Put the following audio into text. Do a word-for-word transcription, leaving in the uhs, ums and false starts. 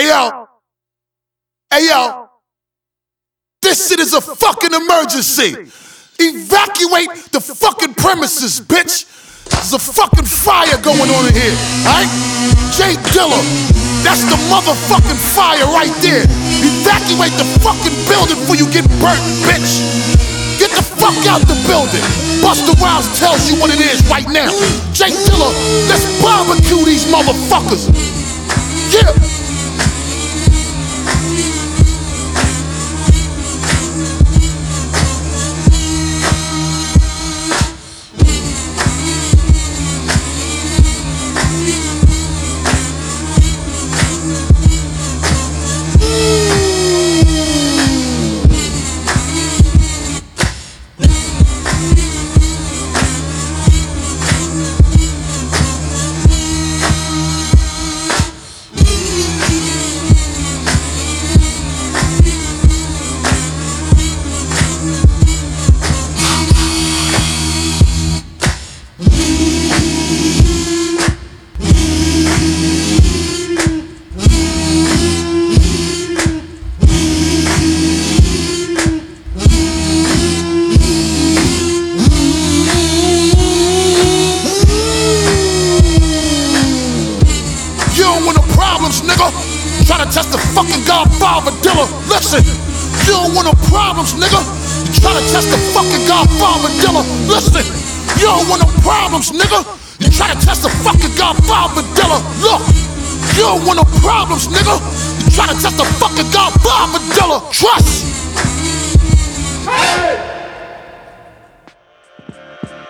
yo, hey yo, this shit is a fucking emergency. Evacuate the fucking premises, bitch. There's a fucking fire going on in here, alright? J Dilla, that's the motherfucking fire right there. Evacuate the fucking building before you get burnt, bitch. Get the fuck out the building. Busta Rhymes tells you what it is right now. J Dilla, let's barbecue these motherfuckers. Yeah. Nigga, try to test the fucking Godfather Dilla. Listen, you don't want no problems, nigga. You try to test the fucking Godfather Dilla. Listen, you don't want no problems, nigga. You try to test the fucking Godfather Dilla. Look, you don't want no problems, nigga. You try to test the fucking Godfather Dilla. Trust.